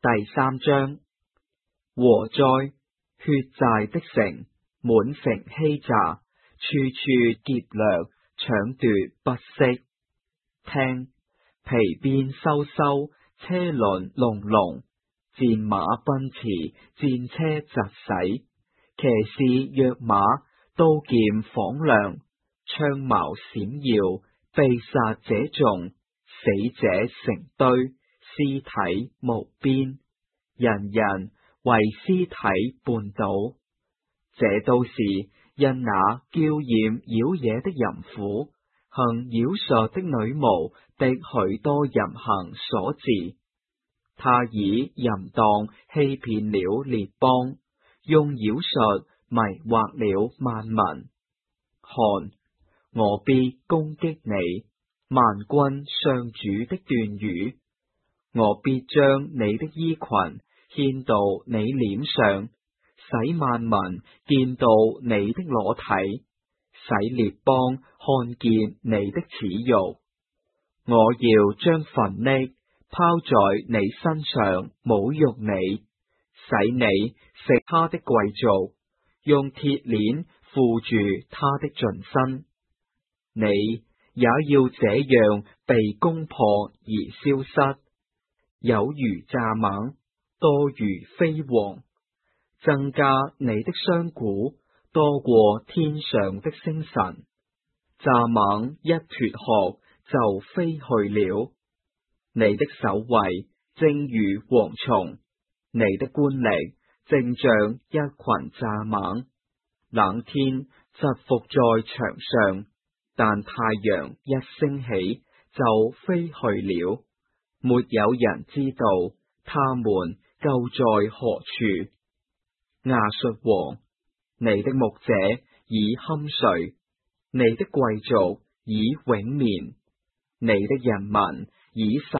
第3章，禍哉！血債的城，滿城欺詐，處處劫掠，搶奪不息。聽，皮鞭颼颼，車輪隆隆，戰馬奔馳，戰車疾駛，騎士躍馬，刀劍晃亮，槍矛閃耀，被殺者眾，死者成堆，屍體無邊，人人為屍體絆倒。這都是因那嬌艷妖冶的淫婦，行妖術的女巫的許多淫行所致。他以淫蕩欺騙了列邦，用妖術迷惑了萬民。看，我必攻擊你，萬軍上主的斷語。我必將你的衣裙牽到你臉上，使萬民見到你的裸體，使列邦看見你的恥辱。我要將糞溺拋在你身上，侮辱你，使你食他的貴族，用鐵鏈附住他的盡身。你也要這樣被攻破而消失，有如蚱蜢，多如飛蝗，增加你的商賈，多過天上的星辰。蚱蜢一脫殼就飛去了，你的首位正如蝗蟲，你的官吏正像一群蚱蜢。冷天蟄伏在牆上，但太陽一升起就飛去了，沒有人知道他們究在何處。亞述王，你的牧者已酣睡，你的貴族已永眠，你的人民已